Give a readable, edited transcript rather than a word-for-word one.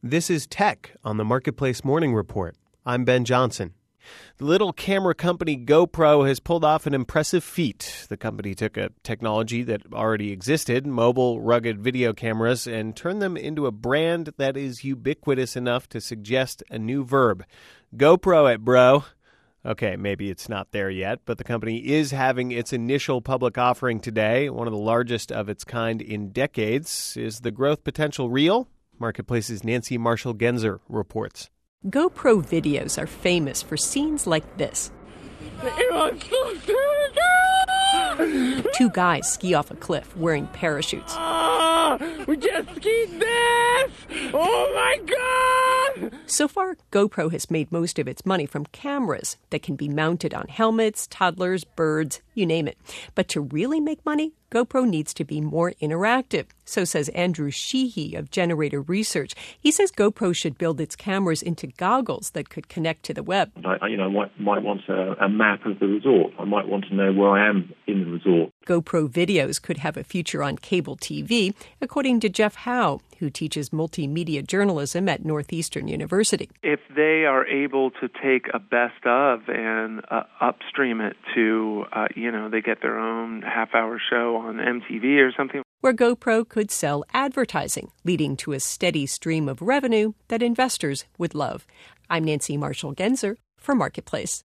This is Tech on the Marketplace Morning Report. I'm Ben Johnson. The little camera company GoPro has pulled off an impressive feat. The company took a technology that already existed, mobile rugged video cameras, and turned them into a brand that is ubiquitous enough to suggest a new verb. GoPro it, bro. Okay, maybe it's not there yet, but the company is having its initial public offering today, one of the largest of its kind in decades. Is the growth potential real? Marketplace's Nancy Marshall-Genzer reports. GoPro videos are famous for scenes like this. Two guys ski off a cliff wearing parachutes. We just skied this! Oh my God! So far, GoPro has made most of its money from cameras that can be mounted on helmets, toddlers, birds, you name it. But to really make money, GoPro needs to be more interactive. So says Andrew Sheehy of Generator Research. He says GoPro should build its cameras into goggles that could connect to the web. I might want a map of the resort. I might want to know where I am in the resort. GoPro videos could have a future on cable TV, according to Jeff Howe, who teaches multimedia journalism at Northeastern University. If they are able to take a best of and upstream it to, they get their own half-hour show on MTV or something. Where GoPro could sell advertising, leading to a steady stream of revenue that investors would love. I'm Nancy Marshall-Genzer for Marketplace.